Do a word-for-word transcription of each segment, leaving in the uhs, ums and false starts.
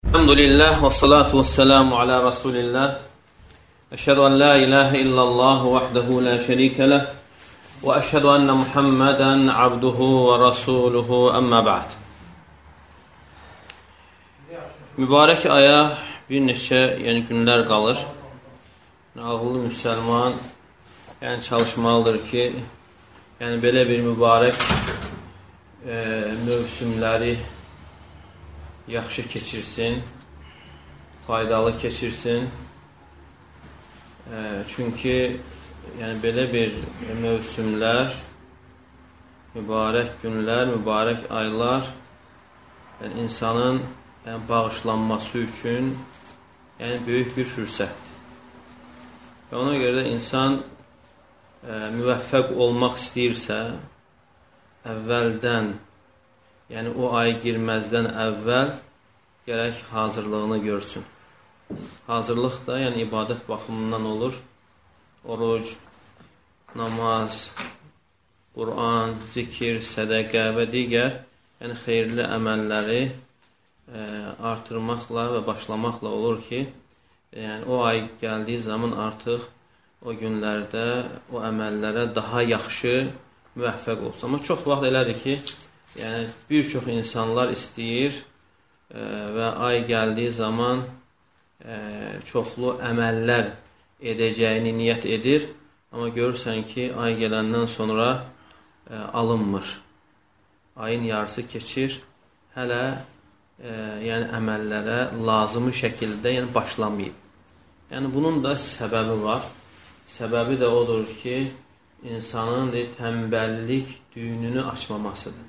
Elhamdülillah və salatu və selamu alə Rasulillah. Əşhədu an la ilahe illallah vahdehu la şərikə ləh və əşhədu ənə Muhammədən abduhu və rasuluhu əmmə ba'd. Mübarək aya bir neçə yəni günlər qalır. Ağıllı müsəlman yəni çalışmalıdır ki, yəni belə bir mübarək e, mövsümləri yaxşı keçirsin, faydalı keçirsin. E, çünki yəni belə bir mövsümlər, mübarək günlər, mübarək aylar yəni insanın yəni, bağışlanması üçün yəni böyük bir fürsətdir. Və ona görə də insan e, müvəffəq olmaq istəyirsə, əvvəldən, yəni o ay girməzdən əvvəl gərək hazırlığını görsün. Hazırlıq da yəni ibadət baxımından olur. Oruc, namaz, Quran, zikir, sədəqə və digər yəni xeyirli əməlləri e, artırmaqla və başlamaqla olur ki, yəni o ay gəldiyi zaman artıq o günlərdə o əməllərə daha yaxşı müvəffəq olsun. Amma çox vaxt elədir ki, yəni bir çox insanlar istəyir e, və ay gəldiyi zaman e, çoxlu əməllər edəcəyini niyyət edir. Amma görürsən ki, ay gələndən sonra e, alınmır. Ayın yarısı keçir, hələ e, yəni əməllərə lazımi şəkildə yəni başlamayıb. Yəni bunun da səbəbi var. Səbəbi də odur ki, insanın de, tənbəllik düyününü açmamasıdır.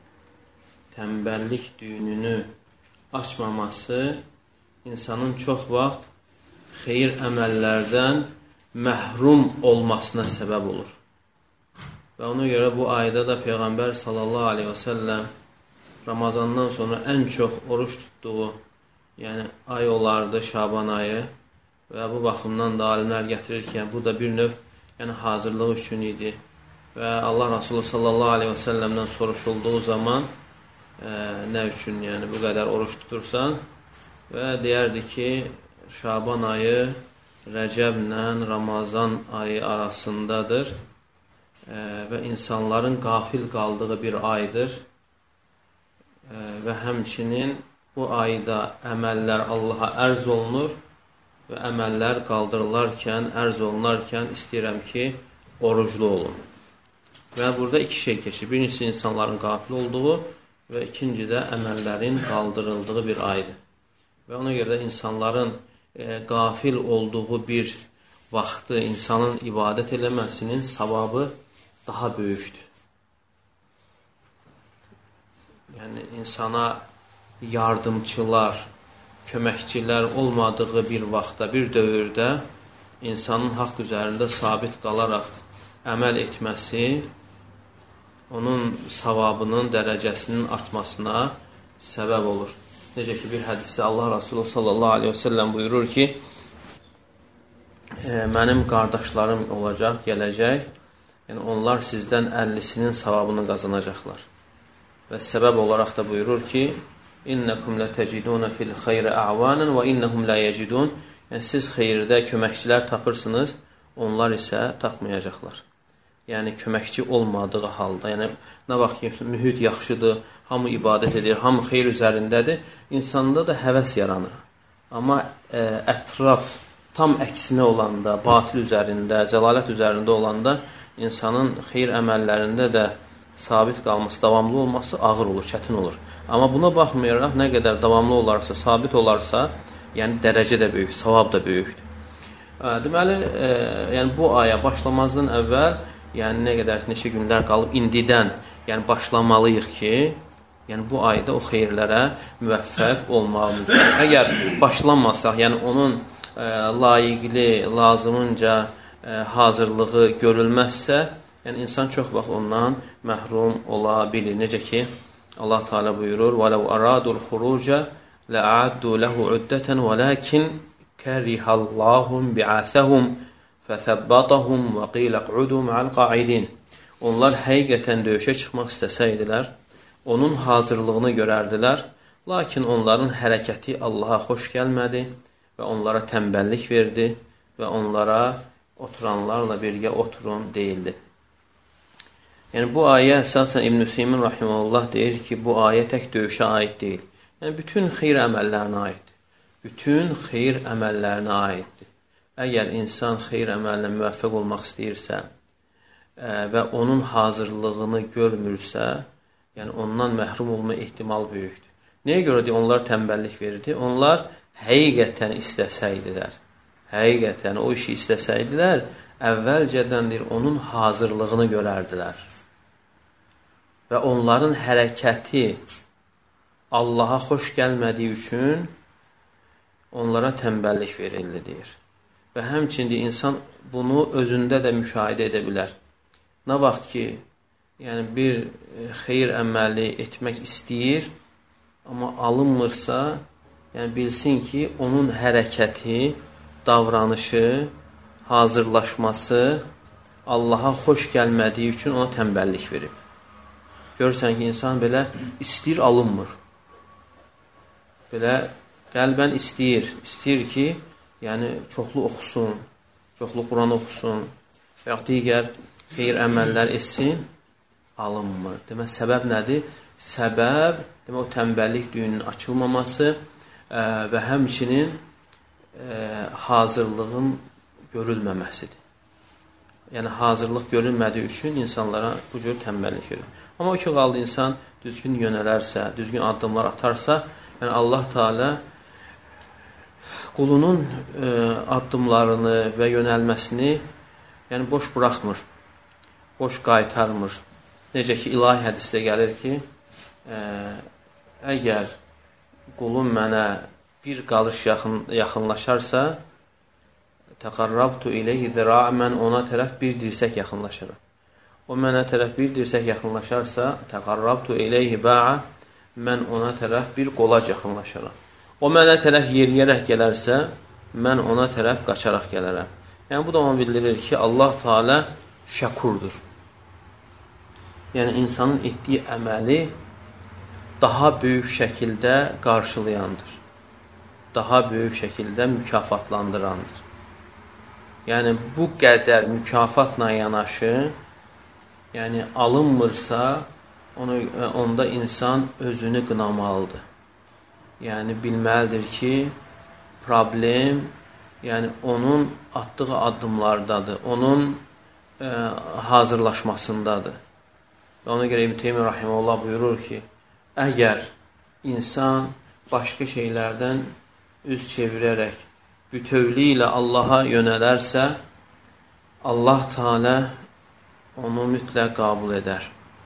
Tənbəllik düyününü açmaması insanın çox vaxt xeyir əməllərdən məhrum olmasına səbəb olur. Və ona görə bu ayda da Peyğəmbər sallallahu aleyhi və səlləm Ramazandan sonra ən çox oruç tutduğu yəni ay olardı Şaban ayı və bu baxımdan da alimlər gətirir ki, yəni, bu da bir növ yəni, hazırlıq üçün idi. Və Allah Rasulü sallallahu aleyhi və səlləmdən soruşulduğu zaman Ə, nə üçün yəni bu qədər oruç tutursan və deyərdi ki, Şaban ayı Rəcəblə Ramazan ayı arasındadır ə, və insanların qafil qaldığı bir aydır ə, və həmçinin bu ayda əməllər Allaha ərz olunur və əməllər qaldırılarkən, ərz olunarkən istəyirəm ki, oruclu olun. Və burada iki şey keçir. Birincisi insanların qafil olduğu və ikinci də əməllərin qaldırıldığı bir aydır. Və ona görə də insanların e, qafil olduğu bir vaxtı insanın ibadət eləməsinin savabı daha böyükdür. Yəni, insana yardımçılar, köməkçilər olmadığı bir vaxtda, bir dövrdə insanın haqq üzərində sabit qalaraq əməl etməsi onun savabının dərəcəsinin artmasına səbəb olur. Necə ki, bir hədisdə Allah Rasulü sallallahu aleyhi və səlləm buyurur ki, e, mənim qardaşlarım olacaq, gələcək, yəni onlar sizdən əllisinin savabını qazanacaqlar. Və səbəb olaraq da buyurur ki, İnnəkum lətəcidunə fil xeyrə əvanən və innəhum lə yecidun. Yəni, siz xeyirdə köməkçilər tapırsınız, onlar isə tapmayacaqlar. Yəni, köməkçi olmadığı halda, yəni, nə vaxt ki, mühit yaxşıdır, hamı ibadət edir, hamı xeyir üzərindədir, insanda da həvəs yaranır. Amma ə, ətraf tam əksinə olanda, batil üzərində, zəlalət üzərində olanda, insanın xeyir əməllərində də sabit qalması, davamlı olması ağır olur, çətin olur. Amma buna baxmayaraq, nə qədər davamlı olarsa, sabit olarsa, yəni dərəcə də böyük, savab da böyükdür. Ə, deməli, ə, yəni, bu aya başlamazdan əvvəl yəni nə qədər neçə günlər qalıb indidən yəni başlamalıyıq ki, yəni bu ayda o xeyirlərə müvəffəq olmağımızdır. Əgər başlamasaq, yəni onun ə, layiqli, lazımınca ə, hazırlığı görülməzsə, yəni insan çox vaxt ondan məhrum ola bilir. Necə ki, Allah Teala buyurur: "Və ləv aradul xuruca la'addu lehu uddatan velakin karihallahum bi'athahum fəthəbbatahum və qilə q'udu ma'al qa'idin." Onlar həqiqətən döyüşə çıxmaq istəsəydilər, onun hazırlığını görərdilər, Lakin onların hərəkəti Allaha xoş gəlmədi və onlara tənbəllik verdi və onlara oturanlarla birgə oturun deyildi. Yəni, bu ayə əsasən İbn-i Hüseymin rahimehullah deyir ki, bu ayə tək döyüşə aid deyil. Yəni, bütün xeyr əməllərinə aiddir. Bütün xeyr əməllərinə aiddir. Əgər insan xeyr əməlinə müvəffəq olmaq istəyirsə ə, və onun hazırlığını görmürsə, yəni ondan məhrum olma ehtimal böyükdür. Nəyə görə deyir, onlar tənbəllik verirdi? Onlar həqiqətən istəsəydilər, həqiqətən o işi istəsəydilər, əvvəlcədən deyir, onun hazırlığını görərdilər. Və onların hərəkəti Allaha xoş gəlmədiyi üçün onlara tənbəllik verildi, deyir. Və həmçində insan bunu özündə də müşahidə edə bilər. Nə vaxt ki, yəni bir xeyir əməli etmək istəyir, amma alınmırsa, yəni bilsin ki, onun hərəkəti, davranışı, hazırlaşması Allaha xoş gəlmədiyi üçün ona tənbəllik verib. Görürsən ki, insan belə istəyir, alınmır. Belə qəlbən istəyir, istəyir ki, yəni çoxlu oxusun, çoxlu Quran oxusun və ya digər xeyir əməllər etsin, alınmır. Demək, səbəb nədir? Səbəb, demək, o tənbəllik düyünün açılmaması ə, və həmçinin ə, hazırlığın görülməməsidir. Yəni, hazırlıq görülmədiyi üçün insanlara bu cür tənbəllik verir. Amma o ki, qaldı insan düzgün yönələrsə, düzgün addımlar atarsa, yəni Allah Teala qulunun ə, addımlarını və yönəlməsini yəni boş buraxmır, boş qaytarmır. Necə ki, ilahi hədisdə gəlir ki, ə, əgər qulum mənə bir qalış yaxın, yaxınlaşarsa, təqarrabtu ileyhi zira' mən ona tərəf bir dirsək yaxınlaşaram. O mənə tərəf bir dirsək yaxınlaşarsa, təqarrabtu ileyhi ba'a mən ona tərəf bir qolac yaxınlaşaram. O mənə tərəf yeriyərək gələrsə, mən ona tərəf qaçaraq gələrəm. Yəni, bu da onu bildirir ki, Allah Teala şəkurdur. Yəni, insanın etdiyi əməli daha böyük şəkildə qarşılayandır. Daha böyük şəkildə mükafatlandırandır. Yəni, bu qədər mükafatla yanaşı, yəni, alınmırsa, onu, onda insan özünü qınamalıdır. Yəni, bilməlidir ki, problem, yəni, onun atdığı addımlardadır, onun ə, hazırlaşmasındadır. Və ona görə İbn Teymiyyə rahimehullah buyurur ki, əgər insan başqa şeylərdən üz çevirərək bütövlüylə Allaha yönələrsə, Allah Teala onu mütləq qəbul edər.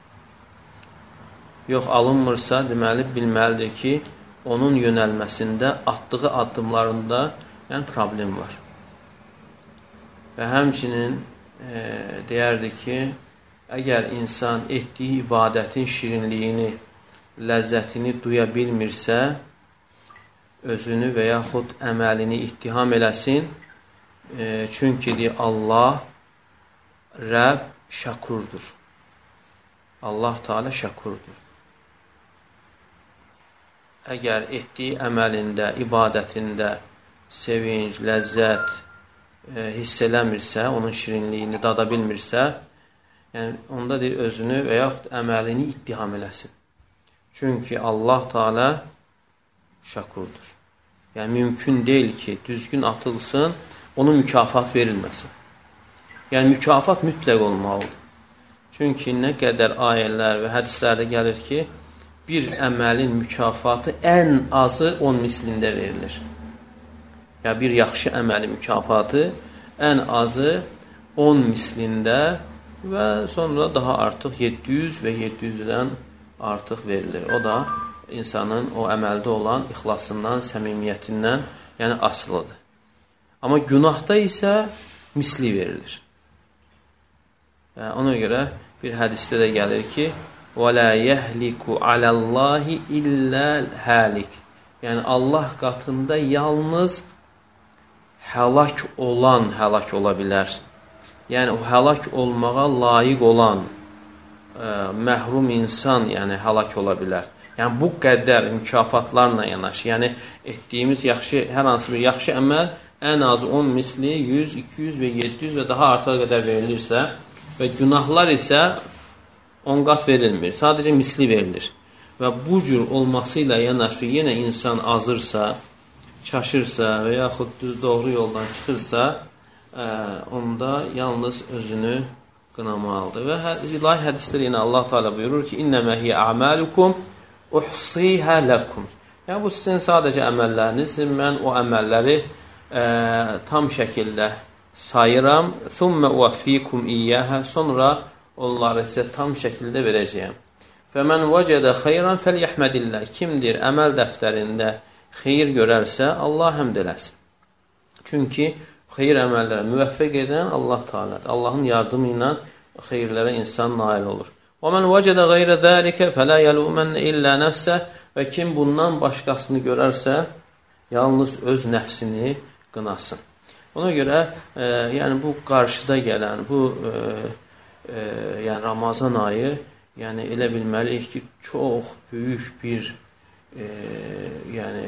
Yox, alınmırsa, deməli, bilməlidir ki, onun yönəlməsində, atdığı addımlarında yəni, problem var. Və həmçinin e, deyərdi ki, əgər insan etdiyi ibadətin şirinliyini, ləzzətini duya bilmirsə, özünü və yaxud əməlini ittiham eləsin, e, çünki deyir, Allah, Rəbb şəkurdur. Allah Teala şəkurdur. Əgər etdiyi əməlində, ibadətində sevinç, ləzzət e, hiss eləmirsə, onun şirinliyini dada bilmirsə, yəni onda deyir, özünü və yaxud əməlini ittiham eləsin. Çünki Allah Teala şəkurdur. Yəni, mümkün deyil ki, düzgün atılsın, onun mükafat verilməsin. Yəni, mükafat mütləq olmalıdır. Çünki nə qədər ayələr və hədislərdə gəlir ki, bir əməlin mükafatı ən azı on mislində verilir. Ya bir yaxşı əməli mükafatı ən azı on mislində və sonra daha artıq yeddi yüz və yeddi yüzdən artıq verilir. O da insanın o əməldə olan ixlasından, səmimiyyətindən, yəni asılıdır. Amma günahda isə misli verilir. Yəni, ona görə bir hədisdə də gəlir ki, وَلَا يَهْلِكُ عَلَى اللّٰهِ إِلَّا الْهَالِكِ Yəni, Allah qatında yalnız həlak olan həlak ola bilər. Yəni, o həlak olmağa layiq olan ə, məhrum insan yəni, həlak ola bilər. Yəni bu qədər mükafatlarla yanaşı, yəni etdiyimiz yaxşı, hər hansı bir yaxşı əməl ən azı on misli, yüz, iki yüz və yeddi yüz və daha artığa qədər verilirsə və günahlar isə on qat verilmir, sadəcə misli verilir. Və bu cür olması ilə yanaşı yenə insan azırsa, çaşırsa və yaxud düz doğru yoldan çıxırsa, ə, onda yalnız özünü qınamalıdır. Və hə, ilahi hədislər yenə Allah Teala buyurur ki, İnnəmə hiyə a'malukum uhsihə ləkum. Yəni, bu sizin sadəcə əməllərinizdir. Mən o əməlləri ə, tam şəkildə sayıram. Thumma uaffikum iyyahə. Sonra onları sizə tam şəkildə verəcəyəm. Fəmən vəcədə xeyran fəlyəhmədillah. Kimdir əməl dəftərində xeyir görərsə, Allah həmd eləsin. Çünki xeyir əməllərə müvəffəq edən Allah Teala'dır. Allahın yardımı ilə xeyirlərə insan nail olur. وَمَنْ وَجَدَ غَيْرَ ذَٰلِكَ فَلَا يَلُومَنَّ إِلَّا نَفْسَهُ. Və kim bundan başqasını görərsə, yalnız öz nəfsini qınasın. Ona görə, e, yəni bu qarşıda gələn, bu e, e, yəni Ramazan ayı, yəni elə bilməliyik ki, çox böyük bir e, yəni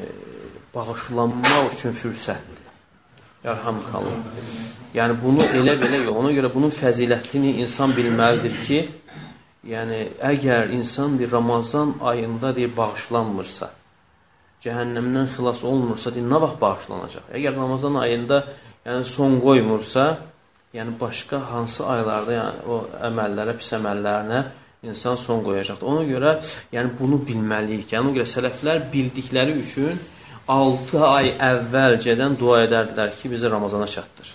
bağışlanmaq üçün fürsətdir. Yarhamkallah. Yəni bunu elə belə yox. Ona görə bunun fəzilətini insan bilməlidir ki, yəni əgər insan deyir, Ramazan ayında deyir, bağışlanmırsa, cəhənnəmdən xilas olmursa, deyir, nə vaxt bağışlanacaq? Əgər Ramazan ayında yəni, son qoymursa, yəni başqa hansı aylarda yəni, o əməllərə, pis əməllərinə insan son qoyacaqdır. Ona görə yəni, bunu bilməliyik. Yəni, ona görə sələflər bildikləri üçün altı ay əvvəlcədən dua edərdilər ki, bizi Ramazana çatdır.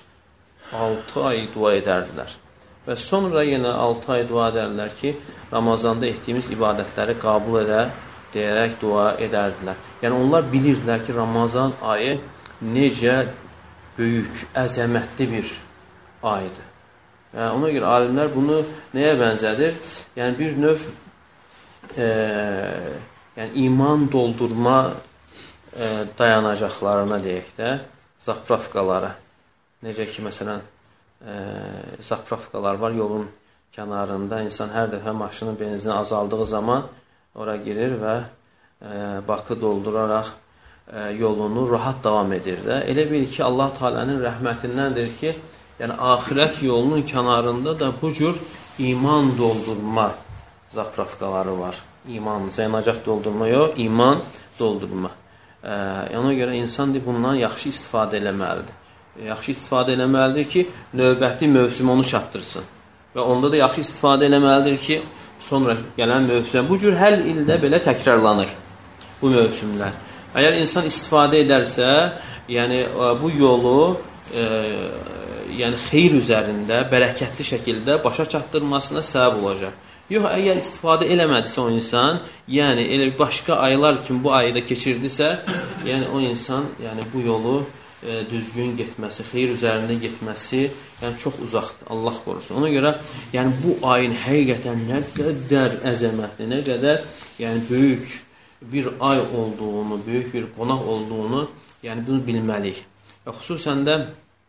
altı ay dua edərdilər. Və sonra yenə altı ay dua edərlər ki, Ramazanda etdiyimiz ibadətləri qəbul edə, deyərək dua edərdilər. Yəni, onlar bilirdilər ki, Ramazan ayı necə böyük, əzəmətli bir aydır. Yəni, ona görə alimlər bunu nəyə bənzədir? Yəni, bir növ e, yəni, iman doldurma e, dayanacaqlarına deyək də, zapravkalara. Necə ki, məsələn, E, zapravkalar var yolun kənarında. İnsan hər dəfə maşının benzini azaldığı zaman ora girir və e, bakı dolduraraq e, yolunu rahat davam edir də. Elə bil ki, Allah Teala'nın rəhmətindəndir ki, yəni axirət yolunun kənarında da bu cür iman doldurma zapravkaları var. İman, zəynacaq doldurma yox, iman doldurma. E, ona görə insan bundan yaxşı istifadə eləməlidir. Yaxşı istifadə eləməlidir ki, növbəti mövsüm onu çatdırsın. Və onda da yaxşı istifadə eləməlidir ki, sonra gələn mövsüm. Bu cür hər ildə belə təkrarlanır bu mövsümlər. Əgər insan istifadə edərsə, yəni bu yolu e, yəni xeyir üzərində, bərəkətli şəkildə başa çatdırmasına səbəb olacaq. Yox, əgər istifadə eləmədisə o insan, yəni elə başqa aylar kimi bu ayı da keçirdisə, yəni o insan yəni bu yolu E, düzgün getməsi, xeyir üzərində getməsi yəni çox uzaqdır, Allah qorusun. Ona görə yəni bu ayın həqiqətən nə qədər əzəmətli, nə qədər yəni böyük bir ay olduğunu, böyük bir qonaq olduğunu yəni bunu bilməliyik. Və xüsusən də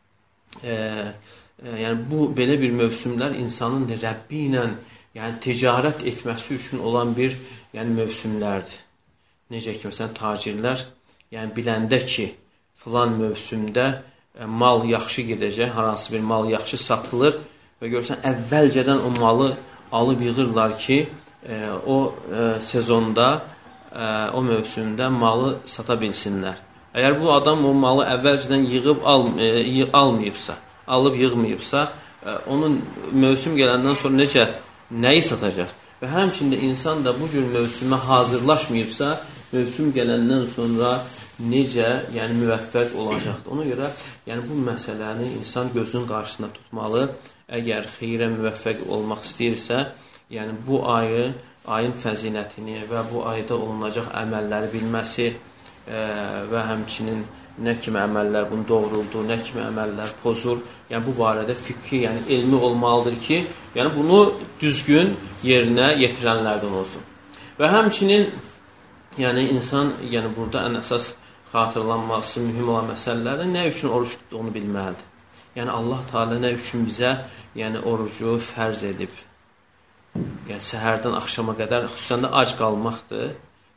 e, e, yəni bu belə bir mövsümlər insanın Rəbbi ilə yəni ticarət etməsi üçün olan bir yəni mövsümlərdir. Necə ki, məsələn, tacirlər yəni biləndə ki, filan mövsümdə e, mal yaxşı gedəcək, hər hansı bir mal yaxşı satılır və görürsən, əvvəlcədən o malı alıb yığırlar ki, e, o e, sezonda, e, o mövsümdə malı sata bilsinlər. Əgər bu adam o malı əvvəlcədən yığıb al, e, almayıbsa, alıb yığmayıbsa, e, onun mövsüm gələndən sonra necə, nəyi satacaq? Və həmçində insan da bu cür mövsümə hazırlaşmayıbsa, mövsüm gələndən sonra necə, yəni müvəffəq olacaqdır. Ona görə, yəni bu məsələni insan gözünün qarşısında tutmalı. Əgər xeyrə müvəffəq olmaq istəyirsə, yəni bu ayı, ayın fəzilətini və bu ayda olunacaq əməlləri bilməsi e, və həmçinin nə kimi əməllər bunu doğruldur, nə kimi əməllər pozur. Yəni bu barədə fikri, yəni elmi olmalıdır ki, yəni bunu düzgün yerinə yetirənlərdən olsun. Və həmçinin yəni insan, yəni burada ən əsas xatırlanması mühüm olan məsələlərdə nə üçün oruç tutduğunu bilməlidir. Yəni Allah Teala nə üçün bizə yəni orucu fərz edib. Yəni səhərdən axşama qədər xüsusən də ac qalmaqdır.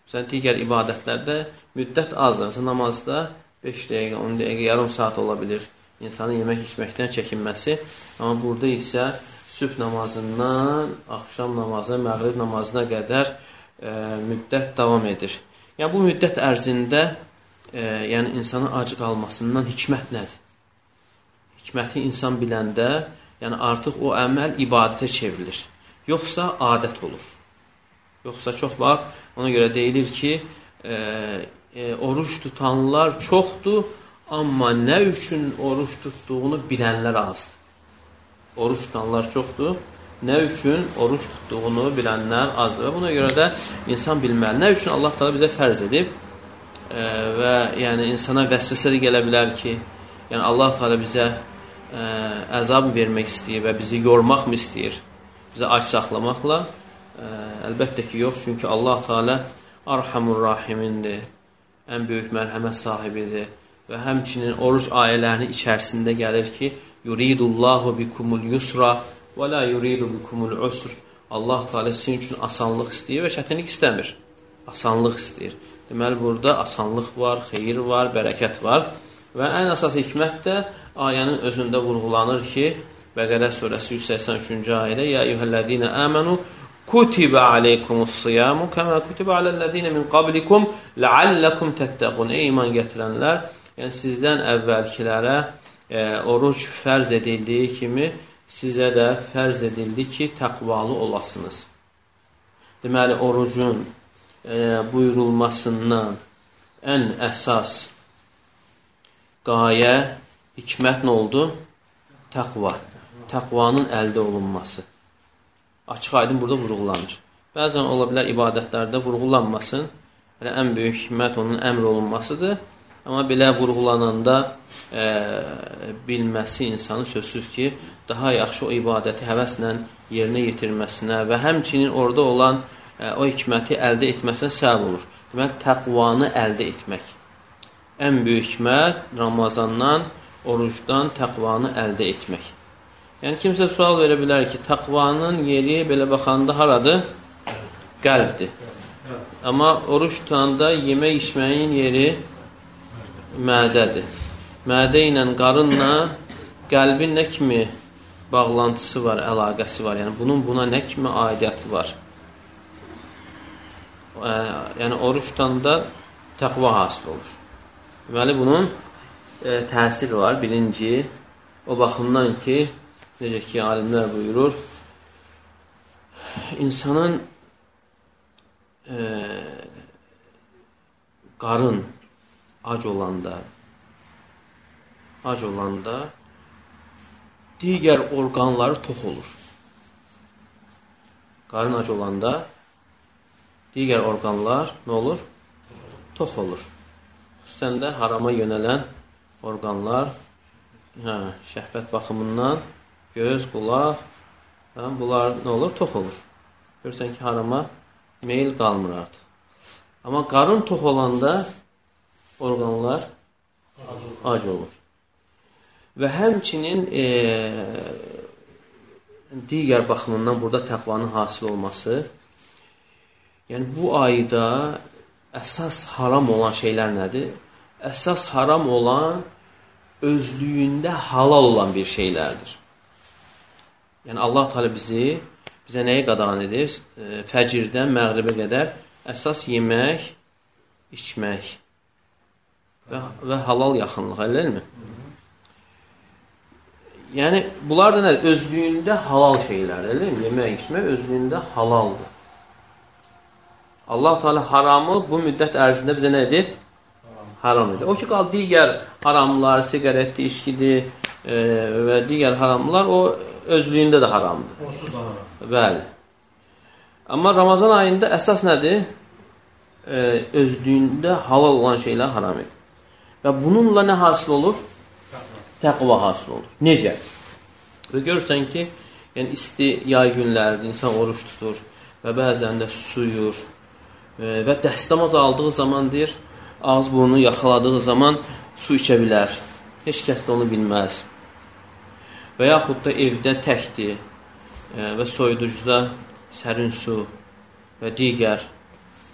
Məsələn, digər ibadətlərdə müddət azdır. Məsələn, namazda beş dəqiqə, on dəqiqə, yarım saat ola bilir insanın yemək içməkdən çəkinməsi. Amma burada isə sübh namazından axşam namazına, məğrib namazına qədər e, müddət davam edir. Yəni, bu müddət ərzində e, yəni, insanın ac qalmasından hikmət nədir? Hikməti insan biləndə, yəni artıq o əməl ibadətə çevrilir. Yoxsa adət olur. Yoxsa çox vaxt ona görə deyilir ki, e, e, oruç tutanlar çoxdur, amma nə üçün oruç tutduğunu bilənlər azdır. Oruç tutanlar çoxdur, nə üçün oruç tutduğunu bilənlər azdır. Və buna görə də insan bilməli. Nə üçün Allah Teala bizə fərz edib e, və yəni insana vəsvəsə də gələ bilər ki, yəni Allah Teala bizə ə, əzab vermək istəyir və bizi yormaq mı istəyir? Bizi ac saxlamaqla? Ə, əlbəttə ki, yox. Çünki Allah Teala Arhamur Rahimindir. Ən böyük mərhəmət sahibidir. Və həmçinin oruc ayələrinin içərisində gəlir ki, yuridullahu bikumul yusra və la yuridu bikumul usr. Allah Teala sizin üçün asanlıq istəyir və çətinlik istəmir. Asanlıq istəyir. Deməli, burada asanlıq var, xeyir var, bərəkət var. Və ən əsas hikmət də ayənin özündə vurğulanır ki, Bəqərə surəsi yüz səksən üçüncü ayədə Ya eyyuhəl-ləzīnə əmənu kutibə aleykumus-siyamu kəmə kutibə aləl-ləzīnə min qablikum ləalləkum təttəqun. Ey iman gətirənlər, yəni sizdən əvvəlkilərə e, oruc fərz edildiyi kimi sizə də fərz edildi ki, təqvalı olasınız. Deməli, orucun e, buyurulmasından ən əsas qayə, hikmət nə oldu? Təqva. Təqvanın əldə olunması. Açıq aydın burada vurğulanır. Bəzən ola bilər ibadətlərdə vurğulanmasın. Elə ən böyük hikmət onun əmr olunmasıdır. Amma belə vurğulananda e, bilməsi insanı sözsüz ki, daha yaxşı o ibadəti həvəslə yerinə yetirməsinə və həmçinin orada olan e, o hikməti əldə etməsinə səbəb olur. Deməli, təqvanı əldə etmək. Ən böyük hikmət Ramazandan, orucdan təqvanı əldə etmək. Yəni, kimsə sual verə bilər ki, təqvanın yeri belə baxanda haradır? Qəlbdir. Amma oruc tutanda yemək içməyin yeri mədədir. Mədə ilə, qarınla qəlbin nə kimi bağlantısı var, əlaqəsi var? Yəni, bunun buna nə kimi aidiyyəti var? Yəni, oruc tutanda təqva hasil olur. Deməli, bunun e, təsiri var. Birinci, o baxımdan ki, necə ki, alimlər buyurur, insanın e, qarın ac olanda, ac olanda digər orqanları tox olur. Qarın ac olanda digər orqanlar nə olur? Tox olur. Xüsusən də harama yönələn orqanlar, hə, şəhvət baxımından göz, qulaq, hə, bunlar nə olur? Tox olur. Görürsən ki, harama meyil qalmır artıq. Amma qarın tox olanda orqanlar ac olur. Və həmçinin e, digər baxımından burada təqvanın hasil olması, yəni bu ayda əsas haram olan şeylər nədir? Əsas haram olan özlüyündə halal olan bir şeylərdir. Yəni Allah Teala bizi bizə nəyi qadağan edir? E, fəcirdən məğribə qədər əsas yemək, içmək və, və halal yaxınlıq, eləmi? Yəni bunlar da nədir? Özlüyündə halal şeylər, eləmi? Yemək, içmək özlüyündə halaldır. Allah Teala haramı bu müddət ərzində bizə nə edir? Haram edir. O ki, qal digər haramlar, siqaretdir, içkidir e, və digər haramlar o özlüyündə də haramdır. Onsuz da haram. Bəli. Amma Ramazan ayında əsas nədir? E, özlüyündə halal olan şeylər haram edir. Və bununla nə hasil olur? Təqva hasil olur. Necə? Və görürsən ki, yəni isti yay günlərdir, insan oruç tutur və bəzən də susuyur e, və dəstəmaz aldığı zaman deyir, ağız burnunu yaxaladığı zaman su içə bilər. Heç kəs də onu bilməz. Və yaxud da evdə təkdir e, və soyuducuda sərin su və digər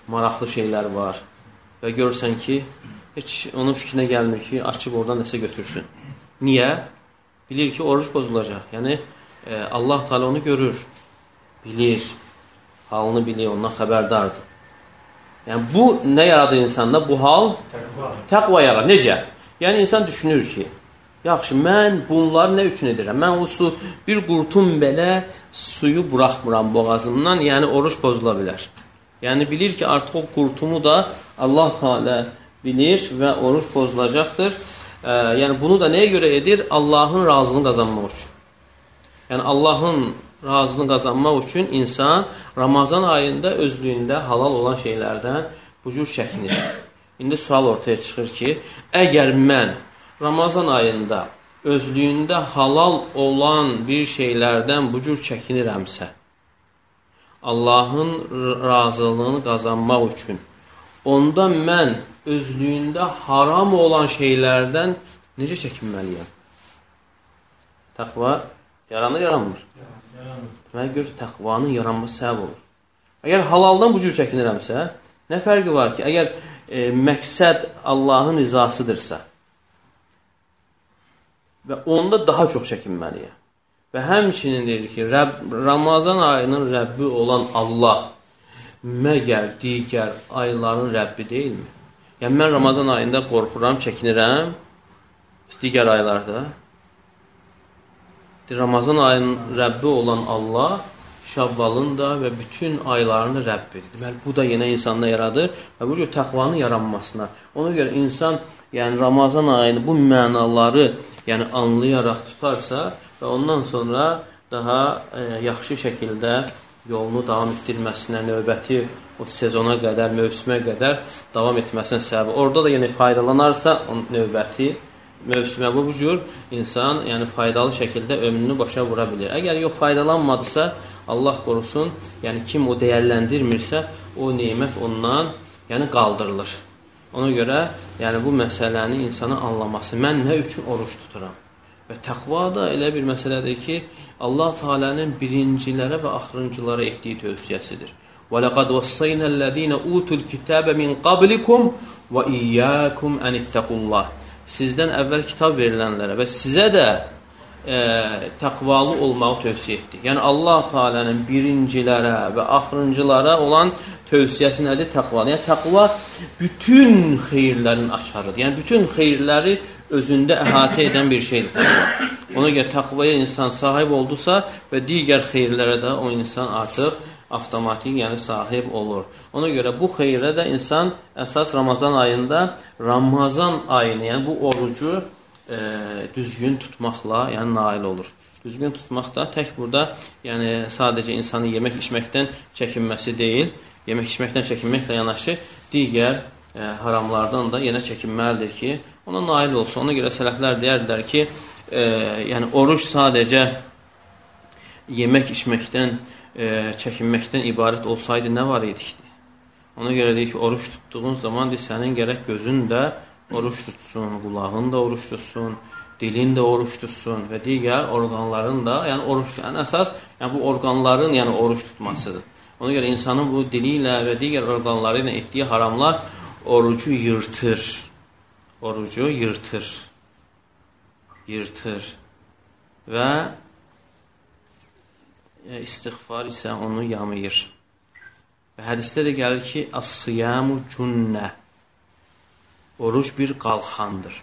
maraqlı şeylər var və görürsən ki, heç onun fikrinə gəlmir ki, açıb oradan nəsə götürsün. Niyə? Bilir ki, oruç pozulacaq. Yəni, e, Allah Teala onu görür, bilir, halını bilir, ondan xəbərdardır. Yəni, bu nə yaradır insanda? Bu hal təqva, təqva yaradır. Necə? Yəni, insan düşünür ki, yaxşı, mən bunları nə üçün edirəm? Mən o su, bir qurtum belə suyu buraxmıram boğazımdan, yəni oruç pozula bilər. Yəni, bilir ki, artıq o qurtumu da Allah Teala bilir və oruç pozulacaqdır. E, yəni, bunu da nəyə görə edir? Allahın razılığını qazanmaq üçün. Yəni, Allahın razılığını qazanmaq üçün insan Ramazan ayında özlüyündə halal olan şeylərdən bu cür çəkinir. İndi sual ortaya çıxır ki, əgər mən Ramazan ayında özlüyündə halal olan bir şeylərdən bu cür çəkinirəmsə, Allahın razılığını qazanmaq üçün, onda mən özlüyündə haram olan şeylərdən necə çəkinməliyəm? Təqva yaranır, yaranmır? Yaranır. Demək, gör, təqvanın yaranması səbəb olur. Əgər halaldan bu cür çəkinirəmsə, nə fərqi var ki, əgər e, məqsəd Allahın rizasıdırsa və onda daha çox çəkinməliyəm. Və həmçinin deyir ki, Rəbb, Ramazan ayının Rəbbi olan Allah məgər digər ayların Rəbbi deyilmi? Yəni, mən Ramazan ayında qorxuram, çəkinirəm, digər aylarda. Ramazan ayının Rəbbi olan Allah Şəvvalın da və bütün ayların da Rəbbidir. Deməli, bu da yenə insanda yaradır və bu cür təqvanın yaranmasına. Ona görə insan, yəni Ramazan ayını bu mənaları yəni anlayaraq tutarsa və ondan sonra daha e, yaxşı şəkildə yolunu davam etdirməsinə, növbəti o sezona qədər, mövsümə qədər davam etməsinə səbəb. Orada da yenə faydalanarsa növbəti mövsümə bu cür insan yəni faydalı şəkildə ömrünü başa vura bilir. Əgər yox faydalanmadısa, Allah qorusun, yəni kim o dəyərləndirmirsə, o nemət ondan yəni qaldırılır. Ona görə yəni bu məsələni insanın anlaması. Mən nə üçün oruç tuturam? Və təqva da elə bir məsələdir ki, Allah Teala'nın birincilərə və axırıncılara etdiyi tövsiyəsidir. وَلَقَدْ وَصَّيْنَا الَّذ۪ينَ اُوتُوا الْكِتَابَ مِنْ قَبْلِكُمْ وَاِيَّاكُمْ اَنِ اتَّقُوا اللّٰهِ Sizdən əvvəl kitab verilənlərə və sizə də e, təqvalı olmağı tövsiyə etdik. Yəni Allah Teala'nın birincilərə və axırıncılara olan tövsiyəsi nədir? Təqva. Yəni təqva bütün xeyirlərin açarıdır. Yəni bütün xeyirləri özündə əhatə edən bir şeydir təqva. Ona görə təqvaya insan sahib oldusa və digər xeyirlərə də o insan artıq avtomatik, yəni sahib olur. Ona görə bu xeyrə də insan əsas Ramazan ayında Ramazan ayını, yəni bu orucu e, düzgün tutmaqla yəni nail olur. Düzgün tutmaq da tək burada yəni sadəcə insanın yemək içməkdən çəkinməsi deyil, yemək içməkdən çəkinməklə yanaşı digər e, haramlardan da yenə çəkinməlidir ki, ona nail olsun. Ona görə sələflər deyərdilər ki, e, yəni oruç sadəcə yemək içməkdən E, çəkinməkdən ibarət olsaydı nə var idikdi? Ona görə deyir ki, oruç tutduğun zaman deyir, sənin gərək gözün də oruç tutsun, qulağın da oruç tutsun, dilin də oruç tutsun və digər orqanların da, yəni oruç tutsun. Yəni əsas yəni bu orqanların yəni oruç tutmasıdır. Ona görə insanın bu dili ilə və digər orqanları ilə etdiyi haramlar orucu yırtır. Orucu yırtır. Yırtır. Və istiğfar isə onu yamayır. Və hədisdə də gəlir ki, as-siyamu cunnə. Oruç bir qalxandır.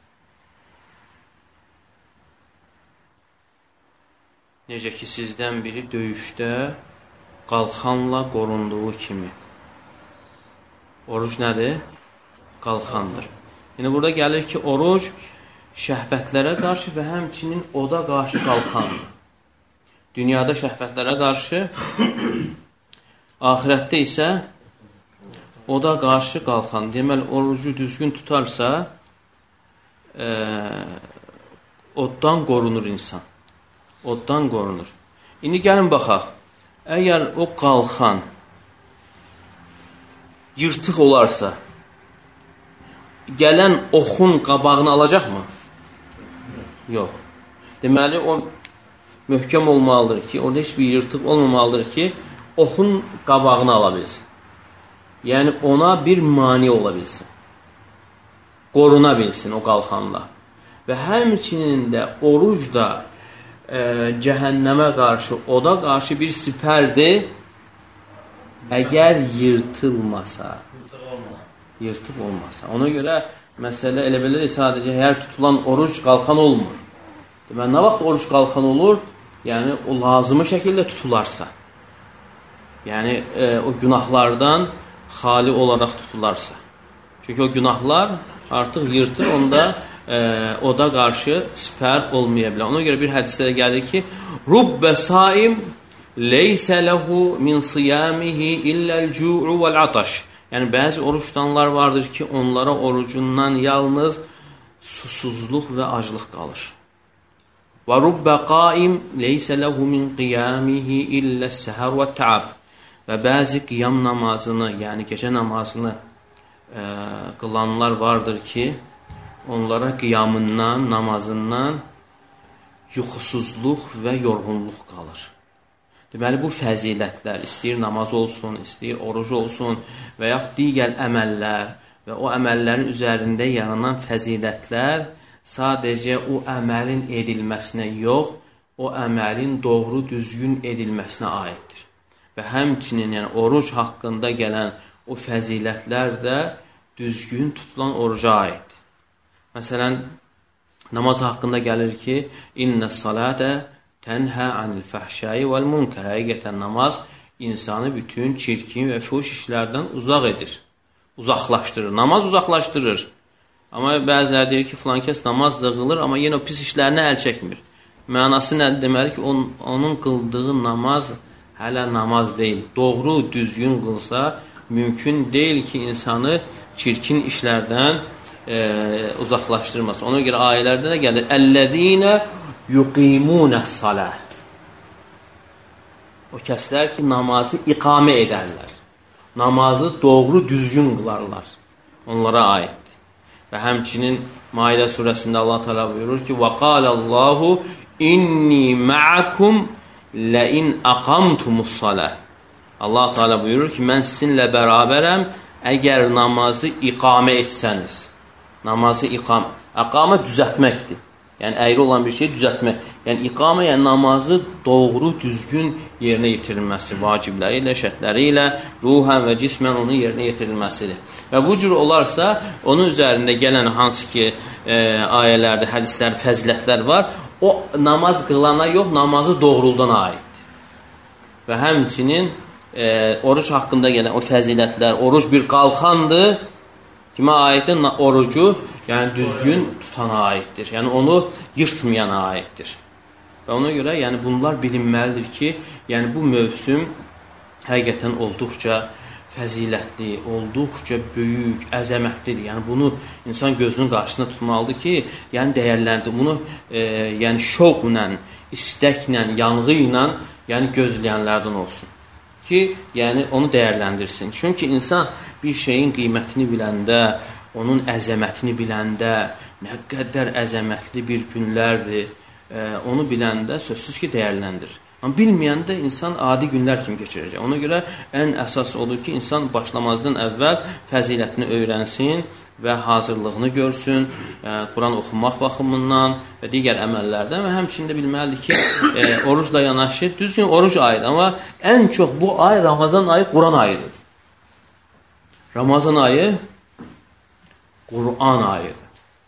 Necə ki, sizdən biri döyüşdə qalxanla qorunduğu kimi. Oruç nədir? Qalxandır. Yəni, burada gəlir ki, oruç şəhvətlərə qarşı və həmçinin oda qarşı qalxandır. Dünyada şəhvətlərə qarşı, axirətdə isə oda qarşı qalxan. Deməli, orucu düzgün tutarsa, e, oddan qorunur insan. Oddan qorunur. İndi gəlin baxaq. Əgər o qalxan yırtıq olarsa, gələn oxun qabağını alacaqmı? Yox. Deməli, o möhkəm olmalıdır ki, orada heç bir yırtıq olmamalıdır ki, oxun qabağını ala bilsin. yəni ona bir mani ola bilsin. Qoruna bilsin o qalxanla. Və həmçinin də oruc da e, cəhənnəmə qarşı, oda qarşı bir sipərdir. Əgər yırtılmasa, yırtıb olmasa. Ona görə məsələ elə belə sadəcə hər tutulan oruc qalxan olmur. Deməli, nə vaxt oruc qalxan olur? Yəni, o lazımı şəkildə tutularsa. Yəni, e, o günahlardan xali olaraq tutularsa. Çünki o günahlar artıq yırtır, onda e, oda qarşı sipər olmaya bilər. Ona görə bir hədisdə gəlir ki, Rubbə saim leysə ləhu min siyamihi illəl-cu'u vəl-ataş. Yəni, bəzi oruç tutanlar vardır ki, onlara orucundan yalnız susuzluq və aclıq qalır. Və rubbə qaim leysə ləhu min qiyamihi illəs-səhər və təab. Və bəzi qiyam namazını, yəni gecə namazını e, qılanlar vardır ki, onlara qiyamından, namazından yuxusuzluq və yorğunluq qalır. Deməli, bu fəzilətlər, istəyir namaz olsun, istəyir oruc olsun və yaxud digər əməllər və o əməllərin üzərində yaranan fəzilətlər sadəcə o əməlin edilməsinə yox, o əməlin doğru düzgün edilməsinə aiddir. Və həmçinin, yəni oruc haqqında gələn o fəzilətlər də düzgün tutulan oruca aiddir. Məsələn, namaz haqqında gəlir ki, İnnə salətə tənhə anil fəhşəyi vəl-munkər. Həqiqətən namaz insanı bütün çirkin və fuş işlərdən uzaq edir. Uzaqlaşdırır. Namaz uzaqlaşdırır. Amma bəziləri deyir ki, filan kəs namaz da qılır, amma yenə o pis işlərinə əl çəkmir. Mənası nədir? Deməli ki, on, onun qıldığı namaz hələ namaz deyil. Doğru, düzgün qılsa, mümkün deyil ki, insanı çirkin işlərdən e, uzaqlaşdırmaz. Ona görə ayələrdə də gəlir. Əl-ləzīnə yuqimunəs-salah. O kəslər ki, namazı iqamə edərlər. Namazı doğru, düzgün qılarlar. Onlara aiddir. Və həmçinin Maidə surəsində Allah Teala buyurur ki: "Və qalallahu inni ma'akum la in aqamtumus-salah." Allah Teala buyurur ki, mən sizinlə bərabərəm əgər namazı iqamə etsəniz. Namazı iqam, aqamə düzəltməkdir. Yəni əyri olan bir şey düzəltmək. Yəni iqamə, yəni namazı doğru, düzgün yerinə yetirilməsi, vacibləri ilə, şərtləri ilə, ruhən və cismən onun yerinə yetirilməsidir. Və bu cür olarsa, onun üzərində gələn hansı ki e, ayələrdə, hədislər, fəzilətlər var, o namaz qılana yox, namazı doğrulduğuna aiddir. Və həmçinin e, oruç haqqında gələn o fəzilətlər, oruç bir qalxandır, kimə aiddir? Orucu, yəni düzgün tutana aiddir. Yəni onu yırtmayana aiddir. Və ona görə yəni bunlar bilinməlidir ki, yəni bu mövsüm həqiqətən olduqca fəzilətli, olduqca böyük, əzəmətlidir. Yəni bunu insan gözünün qarşısında tutmalıdır ki, yəni dəyərləndir. Bunu e, yəni şovqla, istəklə, yanğı ilə yəni gözləyənlərdən olsun. Ki, yəni onu dəyərləndirsin. Çünki insan bir şeyin qiymətini biləndə, onun əzəmətini biləndə, nə qədər əzəmətli bir günlərdir, e, onu biləndə sözsüz ki, dəyərləndirir. Amma bilməyəndə insan adi günlər kimi keçirəcək. Ona görə ən əsas odur ki, insan başlamazdan əvvəl fəzilətini öyrənsin və hazırlığını görsün, e, Quran oxumaq baxımından və digər əməllərdən və həmçində bilməlidir ki, e, orucla yanaşı, düzgün oruc ayıdır. Amma ən çox bu ay Ramazan ayı Quran ayıdır. Ramazan ayı Quran ayıdır.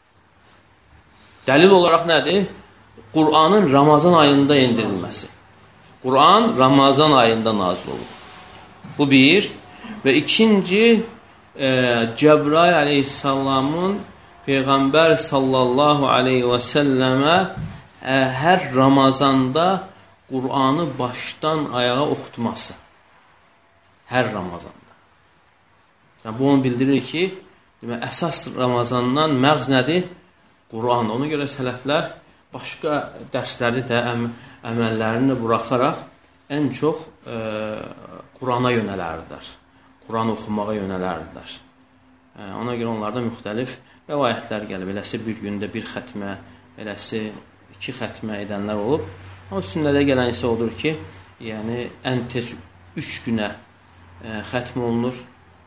Dəlil olaraq nədir? Quranın Ramazan ayında indirilməsi. Quran Ramazan ayında nazil olur. Bu bir. Və ikinci, e, Cəbrail aleyhissalamın Peyğəmbər sallallahu aleyhi və səlləmə e, hər Ramazanda Quranı başdan ayağa oxutması. Hər Ramazanda. Yəni, bu onu bildirir ki, demək, əsas Ramazandan məğz nədir? Quran. Ona görə sələflər başqa dərsləri də, əm, əməllərini buraxaraq ən çox e, Qurana yönələrdilər. Quran oxumağa yönələrdilər. E, ona görə onlarda müxtəlif rəvayətlər gəlib. Eləsi bir gündə bir xətmə, eləsi iki xətmə edənlər olub. Amma sünnədə gələn isə odur ki, yəni ən tez üç günə e, xətm olunur.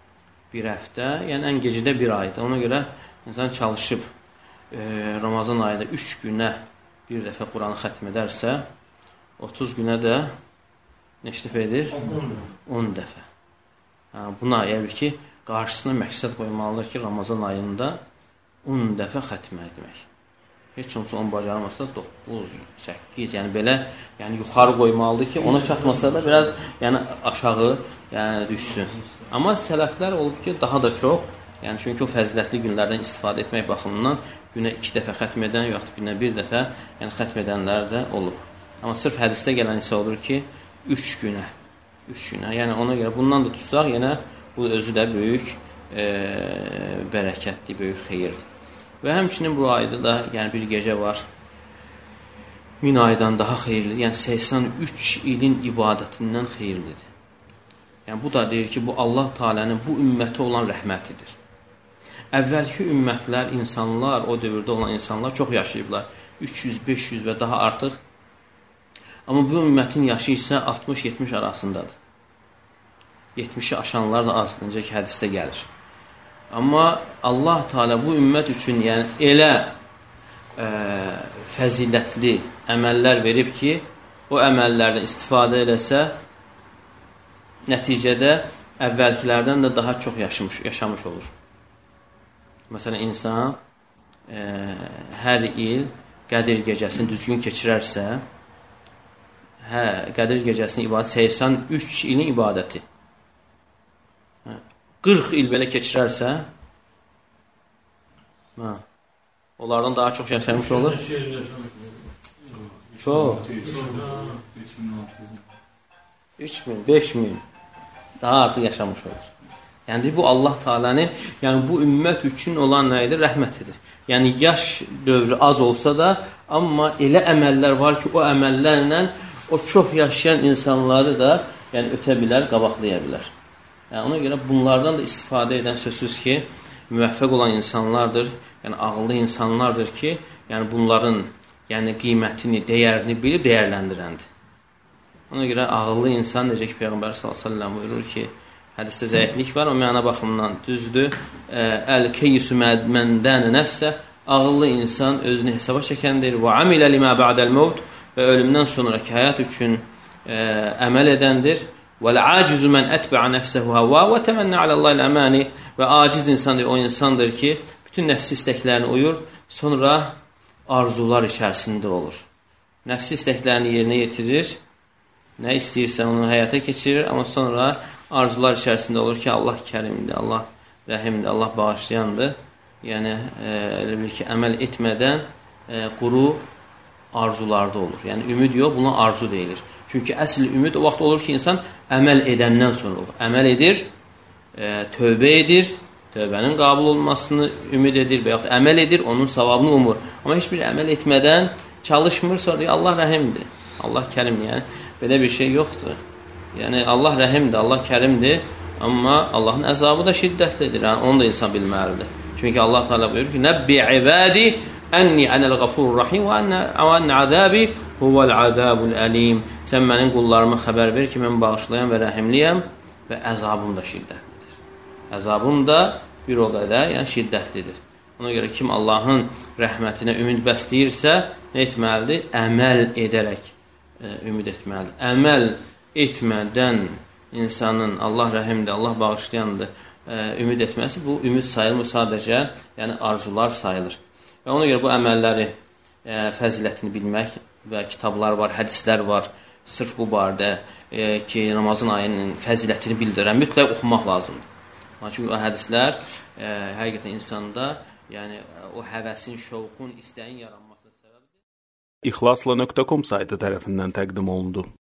bir həftə, yəni ən gecədə bir aydır. Ona görə insan çalışıb e, Ramazan ayında üç günə bir dəfə Quranı xətm edərsə, otuz günə də neçə dəfə edir? on dəfə. Ha, buna yəni ki, qarşısına məqsəd qoymalıdır ki, Ramazan ayında on dəfə xətm etmək. Heç kimsə onu bacarmasa doqquz, səkkiz, yəni belə, yəni yuxarı qoymalıdır ki, ona çatmasa da biraz yəni aşağı yəni düşsün. Amma sələflər olub ki, daha da çox, yəni çünki o fəzilətli günlərdən istifadə etmək baxımından günə iki dəfə xətm edən, yoxsa günə bir dəfə yəni xətm edənlər də olub. Amma sırf hədisdə gələn isə odur ki, üç günə, üç günə, yəni ona görə bundan da tutsaq, yenə bu özü də böyük e, bərəkətli, böyük xeyirdir. Və həmçinin bu ayda da yəni bir gecə var, min aydan daha xeyirlidir, yəni səksən üç ilin ibadətindən xeyirlidir. Yəni bu da deyir ki, bu Allah Teala'nın bu ümmətə olan rəhmətidir. Əvvəlki ümmətlər, insanlar, o dövrdə olan insanlar çox yaşayıblar. üç yüz, beş yüz və daha artıq. Amma bu ümmətin yaşı isə altmış yetmiş arasındadır. yetmişi aşanlar da az, necə ki, hədisdə gəlir. Amma Allah Teala bu ümmət üçün yəni elə e, fəzilətli əməllər verib ki, o əməllərdən istifadə eləsə, nəticədə əvvəlkilərdən də daha çox yaşamış, yaşamış olur. Məsələn, insan e, hər il Qədir gecəsini düzgün keçirərsə, hə, Qədir gecəsinin ibadəti səksən üç ilin ibadəti. qırx il belə keçirərsə, hə, onlardan daha çox yaşamış olur. Çox. üç min, beş min daha artıq yaşamış olur. Yəni bu Allah Teala'nın, yəni bu ümmət üçün olan nə idi? Rəhmətidir. Yəni yaş dövrü az olsa da, amma elə əməllər var ki, o əməllərlə o çox yaşayan insanları da yəni ötə bilər, qabaqlaya bilər. Yəni ona görə bunlardan da istifadə edən sözsüz ki, müvəffəq olan insanlardır, yəni ağıllı insanlardır ki, yəni bunların yəni qiymətini, dəyərini bilib dəyərləndirəndir. Ona görə ağıllı insan, necə ki, Peyğəmbər sallallahu əleyhi və səlləm buyurur ki, hədisdə zəiflik var, o məna baxımından düzdür. Əl-keyyisu məndən nəfsə, ağıllı insan özünü hesaba çəkəndir. Və amilə limə ba'dəl-mevt, və ölümdən sonraki həyat üçün ə, əməl edəndir. Vəl-acizu mən ətbə'a nəfsəhu havva və təmənnə aləllahi'l-əmani, və aciz insandır, o insandır ki, bütün nəfsi istəklərini uyur, sonra arzular içərisində olur. Nəfsi istəklərini yerinə yetirir, nə istəyirsə onu həyata keçirir, amma sonra arzular içərisində olur ki, Allah kərimdir, Allah rəhimdir, Allah bağışlayandır. Yəni, elə bilir ki, əməl etmədən e, quru arzularda olur. Yəni, ümid yox, buna arzu deyilir. Çünki əsl ümid o vaxt olur ki, insan əməl edəndən sonra olur. Əməl edir, e, tövbə edir, tövbənin qabul olmasını ümid edir və yaxud əməl edir, onun savabını umur. Amma heç bir əməl etmədən çalışmır, sonra deyir, Allah rəhimdir, Allah kərimdir. Yəni, belə bir şey yoxdur. Yəni, Allah rəhimdir, Allah kərimdir, amma Allahın əzabı da şiddətlidir. Yəni, onu da insan bilməlidir. Çünki Allah Teala buyurur ki, Nəbbi ibadi ənni ənəl-ğafurur rahim və ənə əzəbi huvəl-əzəbul əlim. Sən mənim qullarıma xəbər ver ki, mən bağışlayan və rəhimliyəm və əzabım da şiddətlidir. Əzabım da bir o qədər, yəni şiddətlidir. Ona görə kim Allahın rəhmətinə ümid bəsləyirsə, nə etməlidir? Əməl edərək e, ümid etməlidir. Əməl etmədən insanın Allah rəhimdir, Allah bağışlayandır, ə, ümid etməsi, bu ümid sayılmır sadəcə, yəni arzular sayılır. Və ona görə bu əməlləri ə, fəzilətini bilmək və kitablar var, hədislər var, sırf bu barədə ə, ki, Ramazan ayının fəzilətini bildirən, mütləq oxumaq lazımdır. Çünki o hədislər ə, həqiqətən insanda yəni, o həvəsin, şovqun, istəyin yaranmasına səbəbdir. İxlasla nöqtə com saytı tərəfindən təqdim olundu.